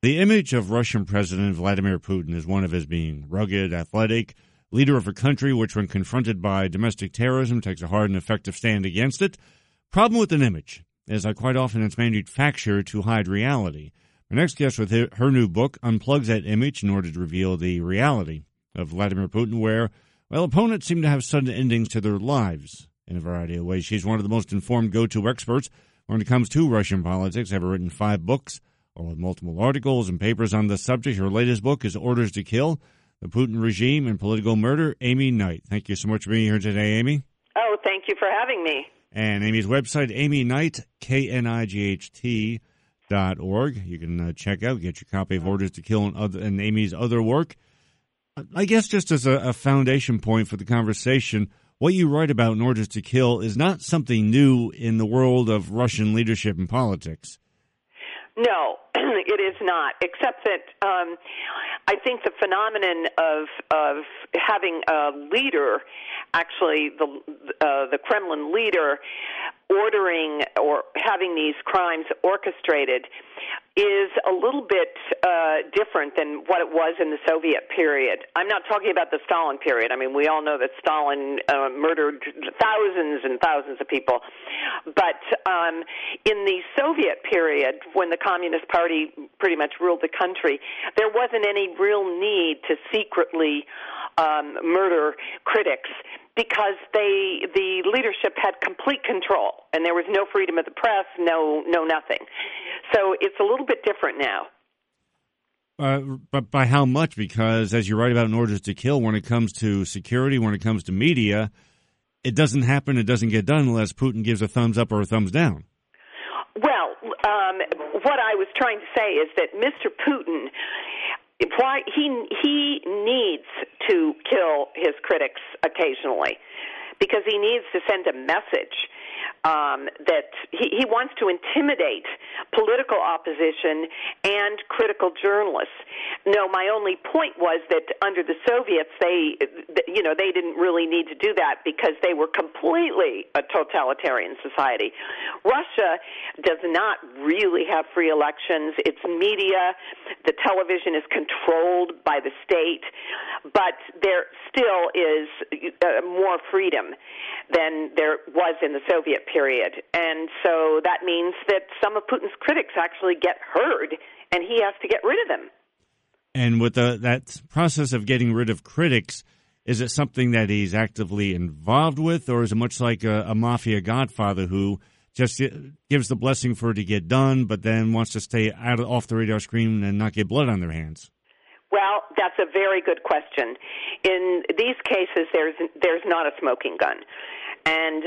The image of Russian President Vladimir Putin is one of his being rugged, athletic, leader of a country which, when confronted by domestic terrorism, takes a hard and effective stand against it. Problem with an image is that quite often it's manufactured to hide reality. Our next guest with her new book unplugs that image in order to reveal the reality of Vladimir Putin, where, well, opponents seem to have sudden endings to their lives in a variety of ways. She's one of the most informed go-to experts when it comes to Russian politics, ever written 5 books, or with multiple articles and papers on the subject. Her latest book is Orders to Kill, The Putin Regime and Political Murder. Amy Knight. Thank you so much for being here today, Amy. Oh, thank you for having me. And Amy's website, Amy Knight, KNIGHT.org. You can check out, get your copy of Orders to Kill and Amy's other work. I guess just as a foundation point for the conversation, what you write about in Orders to Kill is not something new in the world of Russian leadership and politics. No, it is not, except that I think the phenomenon of having a leader, actually the Kremlin leader, ordering or having these crimes orchestrated is a little bit different than what it was in the Soviet period. I'm not talking about the Stalin period. I mean, we all know that Stalin murdered thousands and thousands of people. But in the Soviet period, when the Communist Party pretty much ruled the country, there wasn't any real need to secretly murder critics, because the leadership had complete control, and there was no freedom of the press, no nothing. So it's a little bit different now. But by how much? Because as you write about in Orders to Kill, when it comes to security, when it comes to media, it doesn't happen, it doesn't get done unless Putin gives a thumbs up or a thumbs down. Well, what I was trying to say is that Mr. Putin, why he needs to kill his critics occasionally, because he needs to send a message that he wants to intimidate political opposition and critical journalists. No, my only point was that under the Soviets, they didn't really need to do that because they were completely a totalitarian society. Russia does not really have free elections. Its media, the television is controlled by the state, but there still is more freedom than there was in the Soviet period. And so that means that some of Putin's critics actually get heard, and he has to get rid of them. And with that process of getting rid of critics, is it something that he's actively involved with, or is it much like a mafia godfather who just gives the blessing for it to get done, but then wants to stay off the radar screen and not get blood on their hands? Well, that's a very good question. In these cases, there's not a smoking gun. And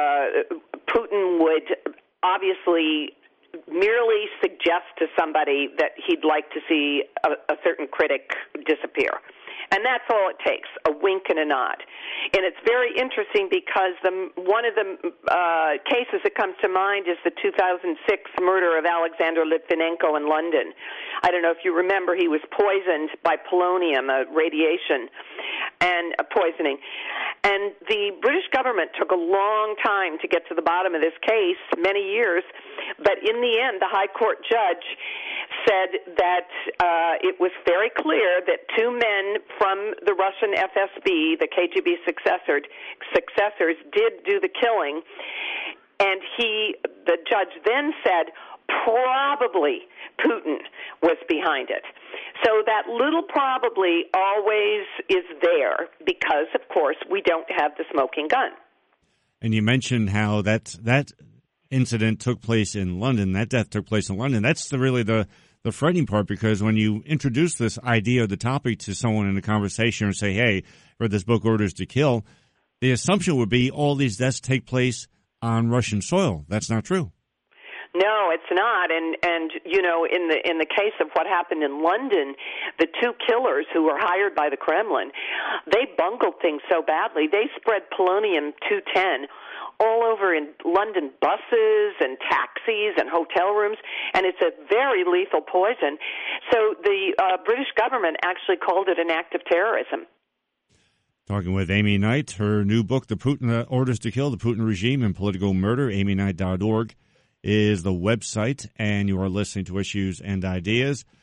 Putin would obviously merely suggest to somebody that he'd like to see a certain critic disappear. And that's all it takes, a wink and a nod. And it's very interesting because one of the cases that comes to mind is the 2006 murder of Alexander Litvinenko in London. I don't know if you remember, he was poisoned by polonium, a radiation, and a poisoning. And the British government took a long time to get to the bottom of this case, many years, but in the end, the High Court judge said that it was very clear that 2 men from the Russian FSB, the KGB successors, did do the killing, and the judge then said probably Putin was behind it. So that little probably always is there because, of course, we don't have the smoking gun. And you mentioned how that incident took place in London, that death took place in London. That's really the frightening part, because when you introduce this idea or the topic to someone in a conversation or say, hey, I read this book, Orders to Kill, the assumption would be all these deaths take place on Russian soil. That's not true. No, it's not. And you know, in the case of what happened in London, the 2 killers who were hired by the Kremlin, they bungled things so badly. They spread polonium-210 all over in London buses and taxis and hotel rooms, and it's a very lethal poison. So the British government actually called it an act of terrorism. Talking with Amy Knight, her new book, The Putin Orders to Kill, The Putin Regime and Political Murder, amyknight.org is the website, and you are listening to Issues and Ideas.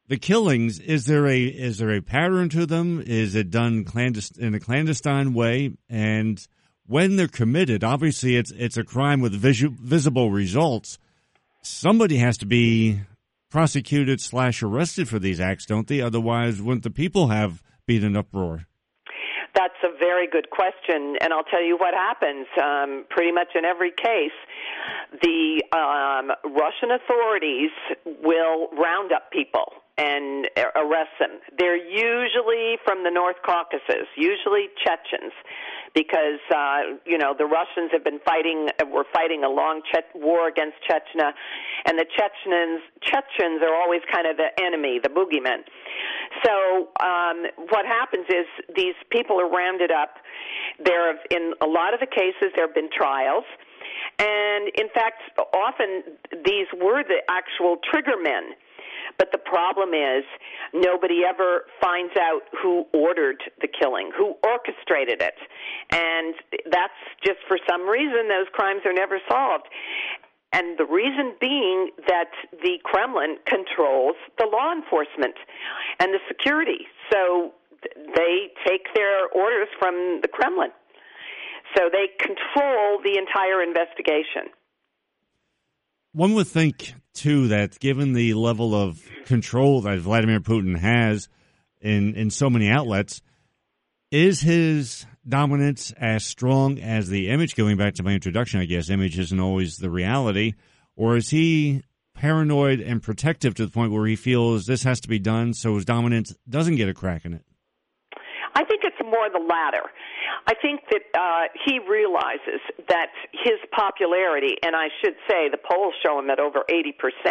The killings, is there a pattern to them? Is it done in a clandestine way? And when they're committed, obviously it's a crime with visible results. Somebody has to be prosecuted / arrested for these acts, don't they? Otherwise, wouldn't the people have been in uproar? That's a very good question, and I'll tell you what happens. Pretty much in every case, the Russian authorities will round up people and arrest them. They're usually from the North Caucasus, usually Chechens, because the Russians were fighting a long war against Chechnya, and the Chechens are always kind of the enemy, the boogeymen. So what happens is these people are rounded up. In a lot of the cases, there have been trials. And, in fact, often these were the actual trigger men. But the problem is nobody ever finds out who ordered the killing, who orchestrated it. And that's just for some reason those crimes are never solved. And the reason being that the Kremlin controls the law enforcement and the security. So they take their orders from the Kremlin. So they control the entire investigation. One would think, too, that given the level of control that Vladimir Putin has in so many outlets, is his dominance as strong as the image? Going back to my introduction, I guess image isn't always the reality. Or is he paranoid and protective to the point where he feels this has to be done so his dominance doesn't get a crack in it? I think it's more the latter. I think that he realizes that his popularity, and I should say the polls show him at over 80%,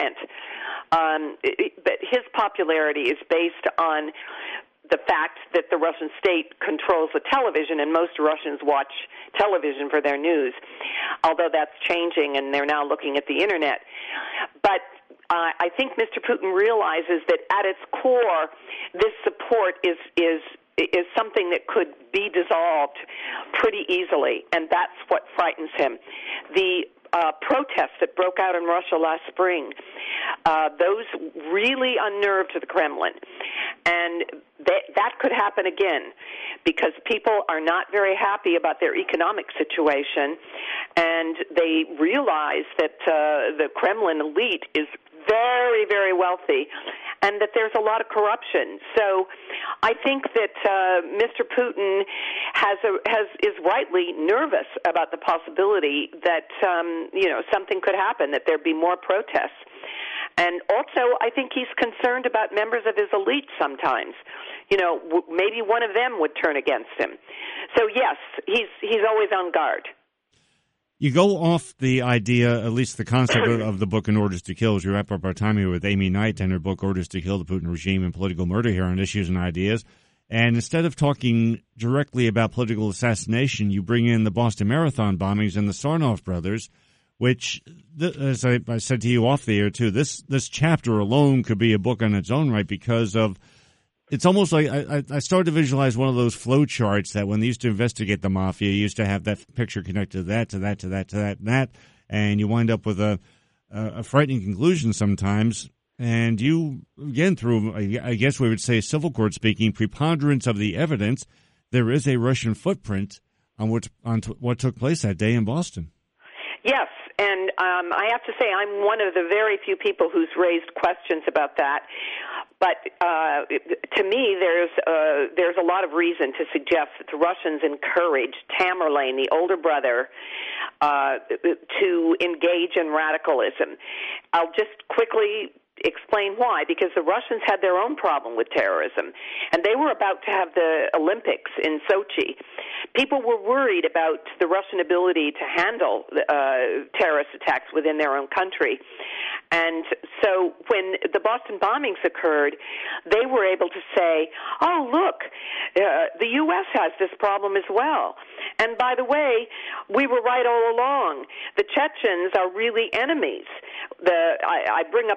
but his popularity is based on the fact that the Russian state controls the television, and most Russians watch television for their news, although that's changing, and they're now looking at the Internet. But I think Mr. Putin realizes that at its core, this support is something that could be dissolved pretty easily, and that's what frightens him. The protests that broke out in Russia last spring, those really unnerved the Kremlin. And that could happen again because people are not very happy about their economic situation, and they realize that the Kremlin elite is very, very wealthy, and that there's a lot of corruption. So I think that Mr. Putin is rightly nervous about the possibility that something could happen, that there'd be more protests. And also, I think he's concerned about members of his elite sometimes. Maybe one of them would turn against him. So yes, he's always on guard. You go off the idea, at least the concept of the book In Orders to Kill, as we wrap up our time here with Amy Knight and her book Orders to Kill, the Putin Regime and Political Murder here on Issues and Ideas. And instead of talking directly about political assassination, you bring in the Boston Marathon bombings and the Sarnoff brothers, which, as I said to you off the air too, this chapter alone could be a book on its own right because of it's almost like I started to visualize one of those flow charts that when they used to investigate the mafia, you used to have that picture connected to that, to that, to that, to that, and that, and you wind up with a frightening conclusion sometimes. And you, again, through, I guess we would say civil court speaking, preponderance of the evidence, there is a Russian footprint on what took place that day in Boston. Yes, and I have to say I'm one of the very few people who's raised questions about that. But to me, there's a lot of reason to suggest that the Russians encouraged Tamerlane, the older brother, to engage in radicalism. I'll just quickly explain why, because the Russians had their own problem with terrorism, and they were about to have the Olympics in Sochi. People were worried about the Russian ability to handle terrorist attacks within their own country. And so when the Boston bombings occurred, they were able to say, oh, look, the U.S. has this problem as well. And by the way, we were right all along. The Chechens are really enemies. I bring up the Chechens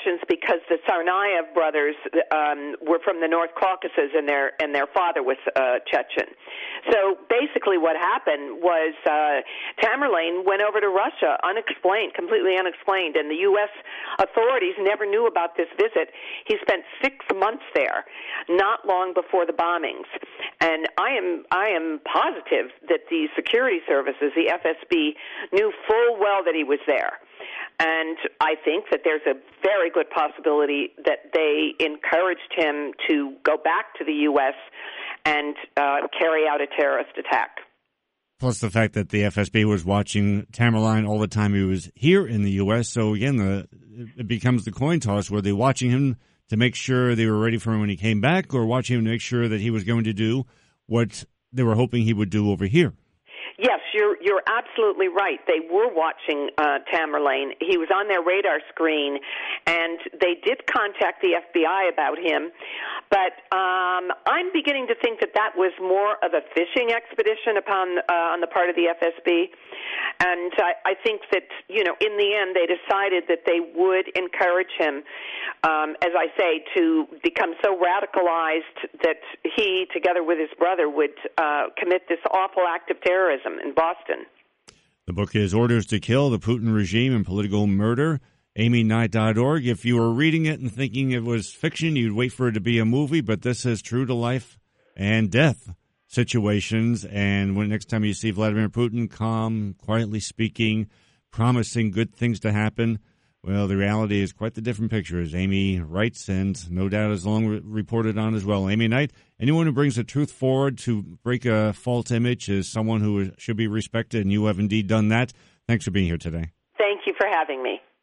questions because the Tsarnaev brothers were from the North Caucasus, and their father was Chechen. So basically, what happened was Tamerlane went over to Russia unexplained, completely unexplained, and the U.S. authorities never knew about this visit. He spent 6 months there, not long before the bombings, and I am positive that the security services, the FSB, knew full well that he was there. And I think that there's a very good possibility that they encouraged him to go back to the U.S. and carry out a terrorist attack. Plus the fact that the FSB was watching Tamerlane all the time he was here in the U.S. So, again, it becomes the coin toss. Were they watching him to make sure they were ready for him when he came back, or watching him to make sure that he was going to do what they were hoping he would do over here? Yes, you're absolutely right. They were watching Tamerlane. He was on their radar screen, and they did contact the FBI about him. But I'm beginning to think that was more of a fishing expedition on the part of the FSB. And I think that, in the end, they decided that they would encourage him, as I say, to become so radicalized that he, together with his brother, would commit this awful act of terrorism in Boston. The book is Orders to Kill, The Putin Regime and Political Murder, amyknight.org. If you were reading it and thinking it was fiction, you'd wait for it to be a movie, but this is true to life and death situations. And when next time you see Vladimir Putin, calm, quietly speaking, promising good things to happen, well, the reality is quite the different picture, as Amy writes, and no doubt is long reported on as well. Amy Knight, anyone who brings the truth forward to break a false image is someone who should be respected, and you have indeed done that. Thanks for being here today. Thank you for having me.